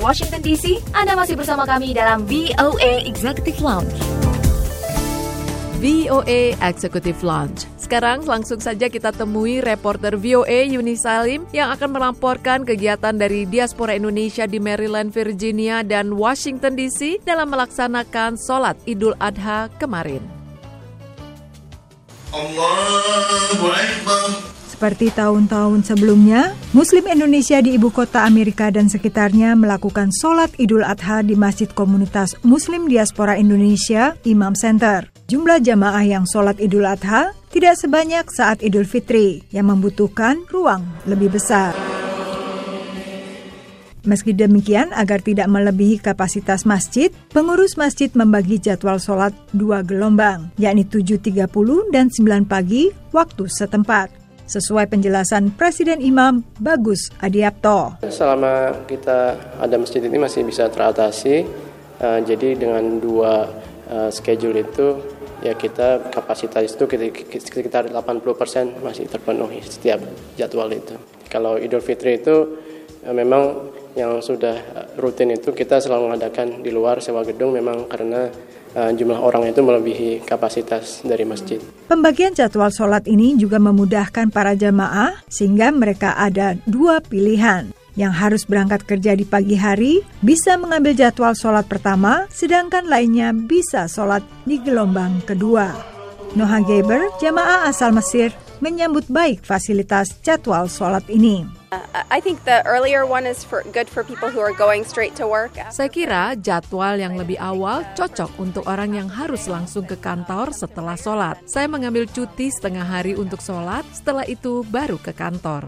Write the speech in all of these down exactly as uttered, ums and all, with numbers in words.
Washington D C, Anda masih bersama kami dalam V O A Executive Lounge. V O A Executive Lounge. Sekarang langsung saja kita temui reporter V O A Yuni Salim yang akan melaporkan kegiatan dari diaspora Indonesia di Maryland, Virginia, dan Washington D C dalam melaksanakan sholat Idul Adha kemarin. Allahu Akbar. Seperti tahun-tahun sebelumnya, Muslim Indonesia di ibu kota Amerika dan sekitarnya melakukan sholat Idul Adha di Masjid Komunitas Muslim Diaspora Indonesia, Imam Center. Jumlah jamaah yang sholat Idul Adha tidak sebanyak saat Idul Fitri, yang membutuhkan ruang lebih besar. Meski demikian, agar tidak melebihi kapasitas masjid, pengurus masjid membagi jadwal sholat dua gelombang, yakni tujuh tiga puluh dan sembilan pagi waktu setempat. Sesuai penjelasan Presiden Imam Bagus Adiapto. Selama kita ada masjid ini masih bisa teratasi, uh, jadi dengan dua uh, schedule itu, ya kita kapasitas itu sekitar delapan puluh persen masih terpenuhi setiap jadwal itu. Kalau Idul Fitri itu uh, memang yang sudah rutin itu kita selalu mengadakan di luar sewa gedung memang karena Uh, jumlah orang itu melebihi kapasitas dari masjid. Pembagian jadwal sholat ini juga memudahkan para jamaah sehingga mereka ada dua pilihan. Yang harus berangkat kerja di pagi hari bisa mengambil jadwal sholat pertama, sedangkan lainnya bisa sholat di gelombang kedua. Noha Geber, jamaah asal Mesir, menyambut baik fasilitas jadwal sholat ini. I think the earlier one is for good for people who are going straight to work. Saya kira jadwal yang lebih awal cocok untuk orang yang harus langsung ke kantor setelah sholat. Saya mengambil cuti setengah hari untuk sholat, setelah itu baru ke kantor.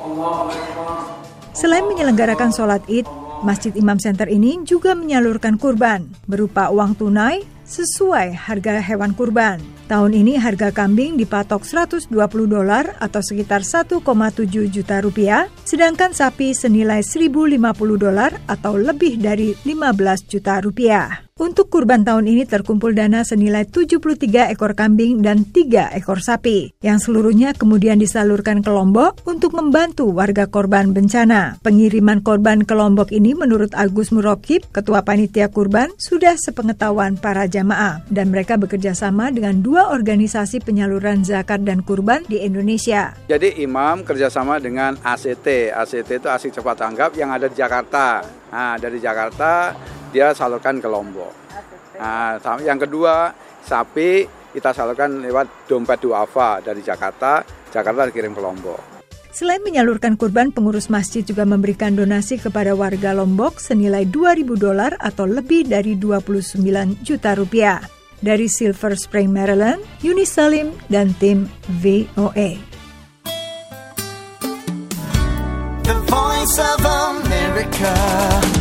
Selain menyelenggarakan sholat Id, Masjid Imam Center ini juga menyalurkan kurban berupa uang tunai sesuai harga hewan kurban. Tahun ini harga kambing dipatok seratus dua puluh dolar atau sekitar satu koma tujuh juta rupiah, sedangkan sapi senilai seribu lima puluh dolar atau lebih dari lima belas juta rupiah. Untuk kurban tahun ini terkumpul dana senilai tujuh puluh tiga ekor kambing dan tiga ekor sapi, yang seluruhnya kemudian disalurkan ke Lombok untuk membantu warga korban bencana. Pengiriman korban ke Lombok ini menurut Agus Murokib, Ketua Panitia Kurban, sudah sepengetahuan para jamaah, dan mereka bekerja sama dengan dua organisasi penyaluran zakat dan kurban di Indonesia. Jadi imam kerjasama dengan A C T, A C T itu Asik Cepat Tanggap yang ada di Jakarta. Nah, dari Jakarta dia salurkan ke Lombok. Nah, yang kedua, sapi kita salurkan lewat dompet duafa dari Jakarta, Jakarta dikirim ke Lombok. Selain menyalurkan kurban, pengurus masjid juga memberikan donasi kepada warga Lombok senilai dua ribu dolar atau lebih dari dua puluh sembilan juta rupiah. Dari Silver Spring, Maryland, Yuni Salim dan tim V O A. The Voice of America.